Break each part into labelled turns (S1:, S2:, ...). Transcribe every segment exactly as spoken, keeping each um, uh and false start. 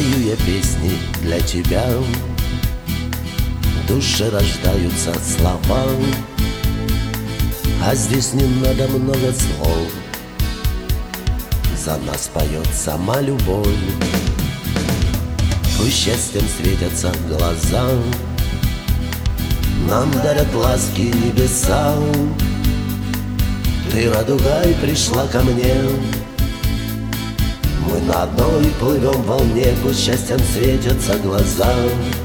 S1: Пою я песни для тебя, в душе рождаются слова, а здесь не надо много слов. За нас поет сама любовь. Пусть счастьем светятся глаза, нам дарят ласки небеса. Ты, радугой, пришла ко мне, мы на одной плывем в волне. Пусть счастьем светятся глаза,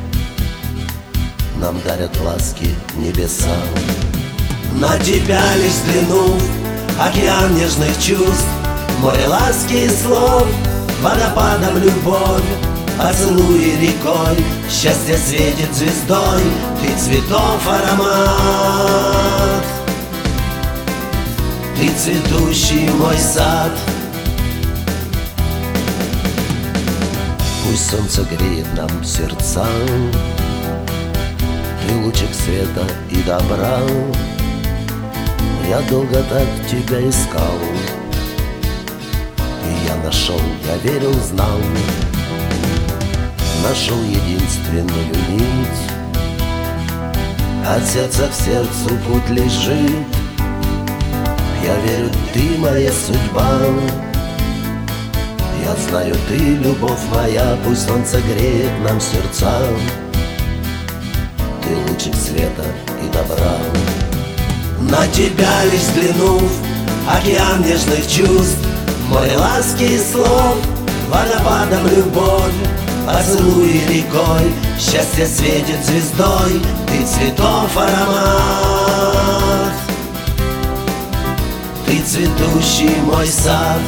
S1: нам дарят ласки небеса. На тебя лишь взглянув, океан нежных чувств, море ласки и слов, водопадом любовь, поцелуи рекой, счастье светит звездой, ты цветов аромат, ты цветущий мой сад. Пусть солнце греет нам сердца, ты лучик света и добра. Я долго так тебя искал, и я нашел, я верил, знал. Нашел единственную нить, от сердца к сердцу путь лежит. Я верю, ты моя судьба, я знаю, ты любовь моя. Пусть солнце греет нам сердца, ты лучик света и добра. На тебя лишь взглянув, океан нежных чувств, море ласки и слов, водопадом любовь, поцелуи рекой, счастье светит звездой, ты цветов аромат, ты цветущий мой сад.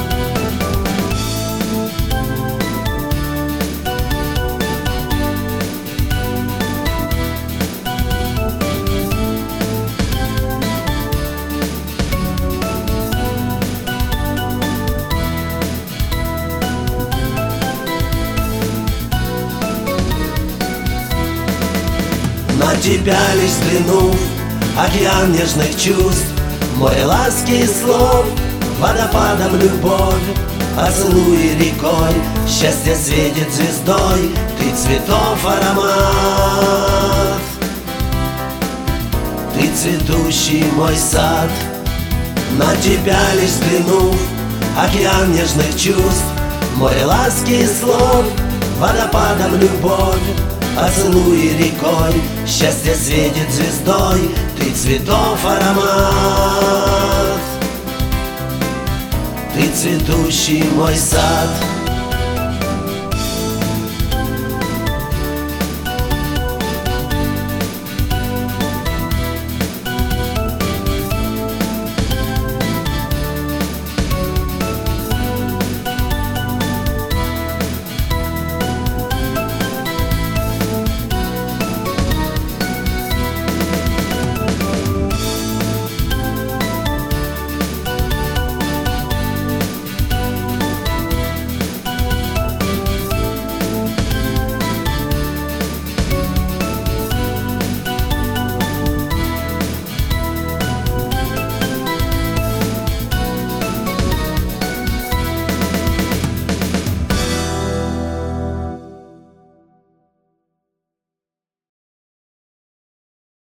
S1: На тебя лишь взглянув, океан нежных чувств, море ласки и слов, водопадом любовь, поцелуи рекой, счастье светит звездой, ты цветов аромат, ты цветущий мой сад. На тебя лишь взглянув, океан нежных чувств, море ласки и слов, водопадом любовь, поцелуи рекой, счастье светит звездой, ты цветов аромат, ты цветущий мой сад.